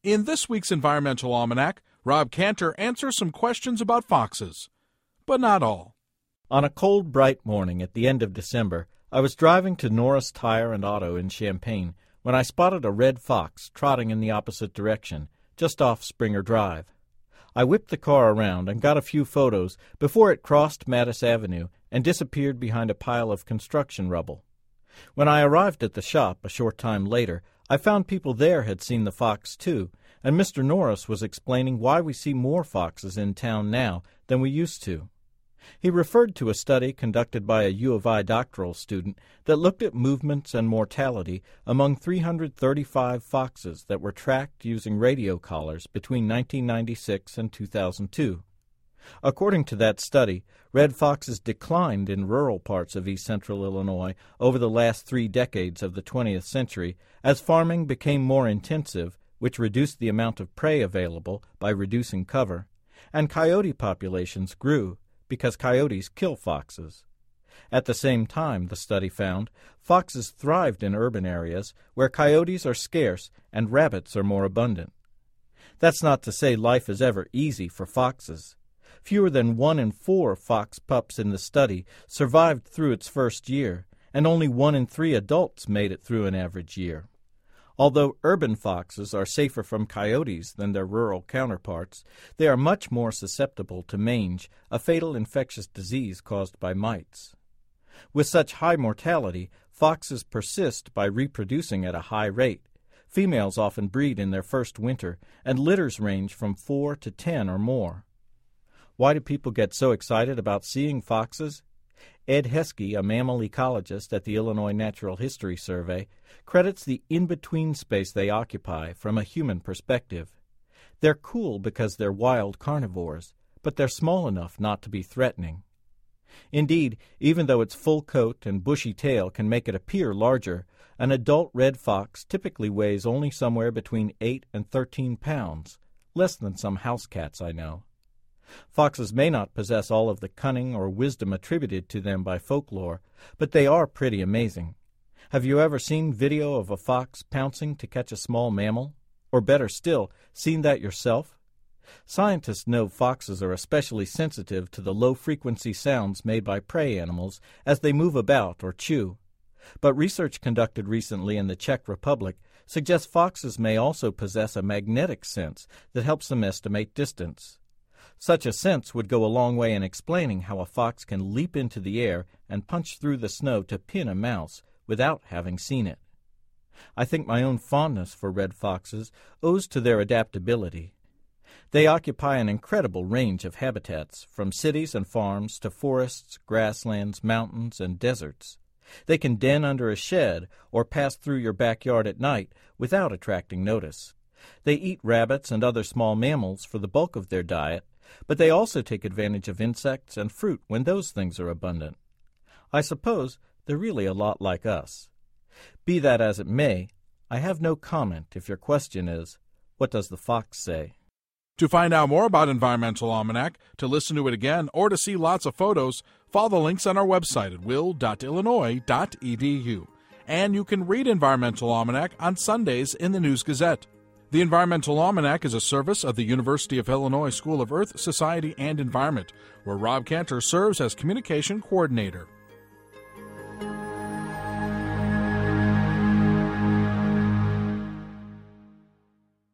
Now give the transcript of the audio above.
In this week's Environmental Almanac, Rob Cantor answers some questions about foxes, but not all. On a cold, bright morning at the end of December, I was driving to Norris Tire and Auto in Champaign when I spotted a red fox trotting in the opposite direction, just off Springer Drive. I whipped the car around and got a few photos before it crossed Mattis Avenue and disappeared behind a pile of construction rubble. When I arrived at the shop a short time later, I found people there had seen the fox too, and Mr. Norris was explaining why we see more foxes in town now than we used to. He referred to a study conducted by a U of I doctoral student that looked at movements and mortality among 335 foxes that were tracked using radio collars between 1996 and 2002. According to that study, red foxes declined in rural parts of east central Illinois over the last 3 decades of the 20th century as farming became more intensive, which reduced the amount of prey available by reducing cover, and coyote populations grew because coyotes kill foxes. At the same time, the study found, foxes thrived in urban areas where coyotes are scarce and rabbits are more abundant. That's not to say life is ever easy for foxes. Fewer than 1 in 4 fox pups in the study survived through its first year, and only 1 in 3 adults made it through an average year. Although urban foxes are safer from coyotes than their rural counterparts, they are much more susceptible to mange, a fatal infectious disease caused by mites. With such high mortality, foxes persist by reproducing at a high rate. Females often breed in their first winter, and litters range from 4 to 10 or more. Why do people get so excited about seeing foxes? Ed Heskey, a mammal ecologist at the Illinois Natural History Survey, credits the in-between space they occupy from a human perspective. They're cool because they're wild carnivores, but they're small enough not to be threatening. Indeed, even though its full coat and bushy tail can make it appear larger, an adult red fox typically weighs only somewhere between 8 and 13 pounds, less than some house cats I know. Foxes may not possess all of the cunning or wisdom attributed to them by folklore, but they are pretty amazing. Have you ever seen video of a fox pouncing to catch a small mammal? Or better still, seen that yourself? Scientists know foxes are especially sensitive to the low-frequency sounds made by prey animals as they move about or chew. But research conducted recently in the Czech Republic suggests foxes may also possess a magnetic sense that helps them estimate distance. Such a sense would go a long way in explaining how a fox can leap into the air and punch through the snow to pin a mouse without having seen it. I think my own fondness for red foxes owes to their adaptability. They occupy an incredible range of habitats, from cities and farms to forests, grasslands, mountains, and deserts. They can den under a shed or pass through your backyard at night without attracting notice. They eat rabbits and other small mammals for the bulk of their diet, but they also take advantage of insects and fruit when those things are abundant. I suppose they're really a lot like us. Be that as it may, I have no comment if your question is, what does the fox say? To find out more about Environmental Almanac, to listen to it again, or to see lots of photos, follow the links on our website at will.illinois.edu. And you can read Environmental Almanac on Sundays in the News Gazette. The Environmental Almanac is a service of the University of Illinois School of Earth, Society, and Environment, where Rob Cantor serves as Communication Coordinator.